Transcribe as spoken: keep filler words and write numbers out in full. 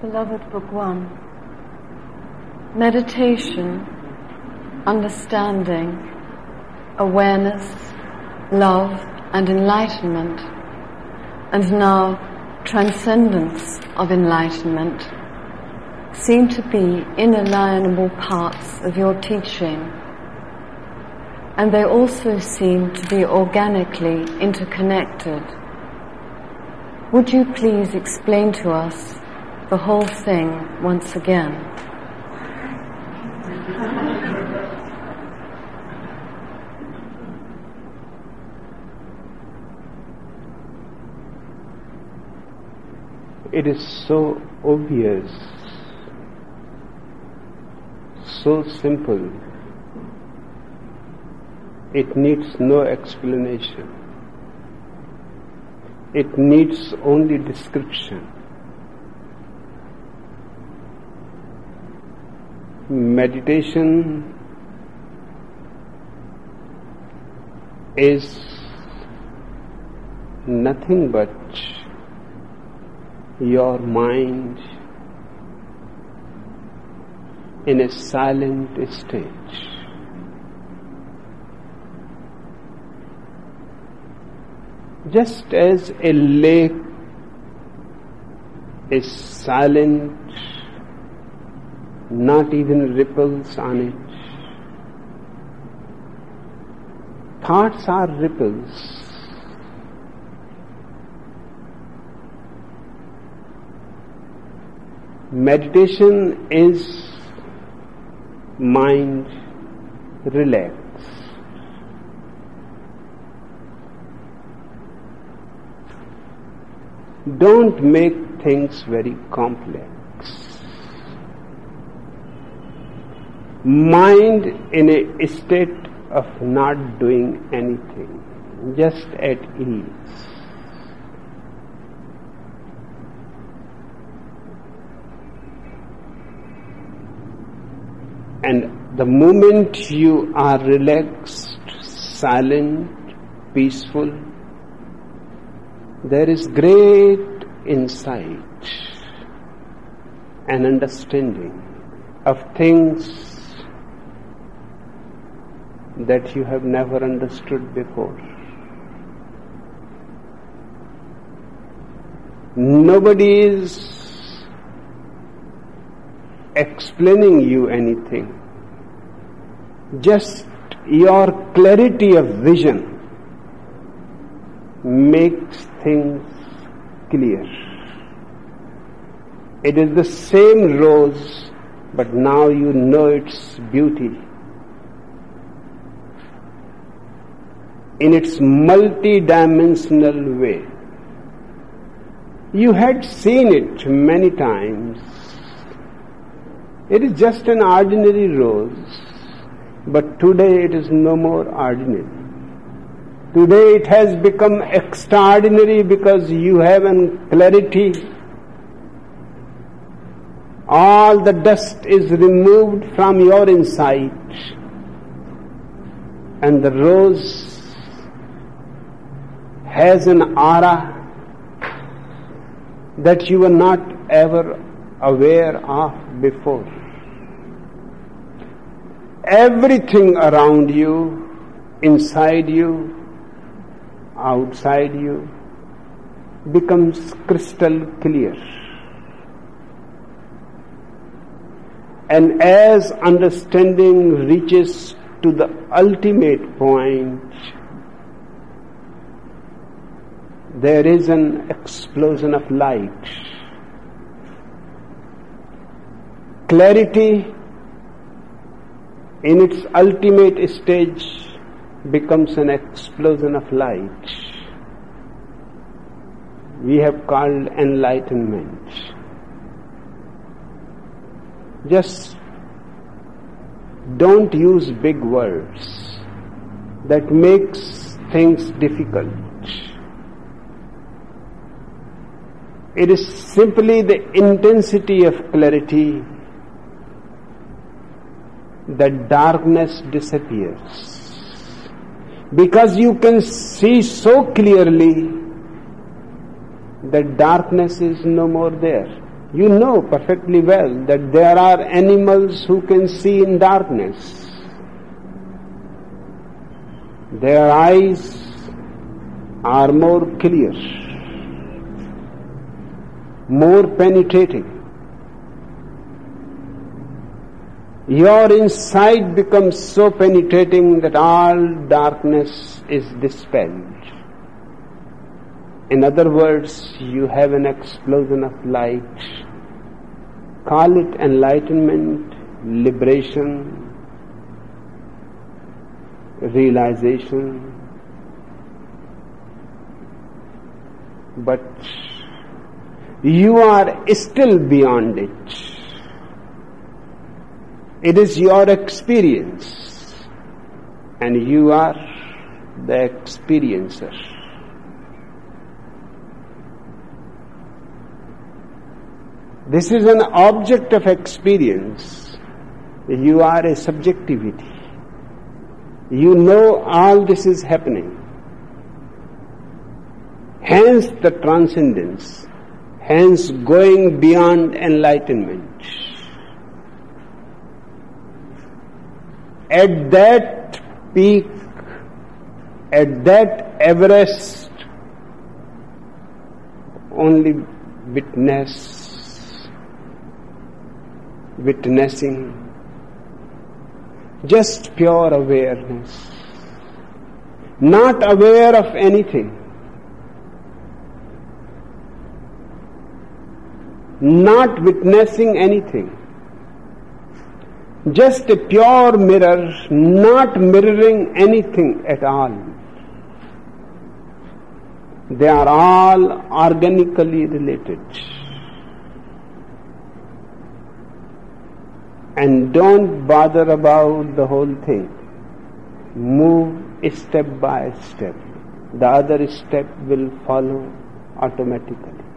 Beloved Bhagwan, meditation, understanding, awareness, love and enlightenment, and now transcendence of enlightenment seem to be inalienable parts of your teaching, and they also seem to be organically interconnected. Would you please explain to us the whole thing once again? It is so obvious, so simple, it needs no explanation. It needs only description. Meditation is nothing but your mind in a silent stage. Just as a lake is silent, not even ripples on it. Thoughts are ripples. Meditation is mind relaxed. Don't make things very complex. Mind in a state of not doing anything, just at ease. And the moment you are relaxed, silent, peaceful, there is great insight and understanding of things that you have never understood before. Nobody is explaining you anything. Just your clarity of vision makes things clear. It is the same rose, but now you know its beauty. In its multi-dimensional way. You had seen it many times. It is just an ordinary rose, but today it is no more ordinary. Today it has become extraordinary because you have an clarity. All the dust is removed from your insight, and the rose has an aura that you were not ever aware of before. Everything around you, inside you, outside you, becomes crystal clear. And as understanding reaches to the ultimate point, there is an explosion of light. Clarity in its ultimate stage becomes an explosion of light. We have called enlightenment. Just don't use big words that makes things difficult. It is simply the intensity of clarity that darkness disappears. Because you can see so clearly that darkness is no more there. You know perfectly well that there are animals who can see in darkness. Their eyes are more clear, more penetrating. Your insight becomes so penetrating that all darkness is dispelled. In other words, you have an explosion of light. Call it enlightenment, liberation, realization. But you are still beyond it. It is your experience, and you are the experiencer. This is an object of experience. You are a subjectivity. You know all this is happening. Hence the transcendence. Hence going beyond enlightenment. At that peak, at that Everest, only witness Witnessing, just pure awareness, not aware of anything, not witnessing anything, just a pure mirror, not mirroring anything at all. They are all organically related. And don't bother about the whole thing. Move step by step. The other step will follow automatically.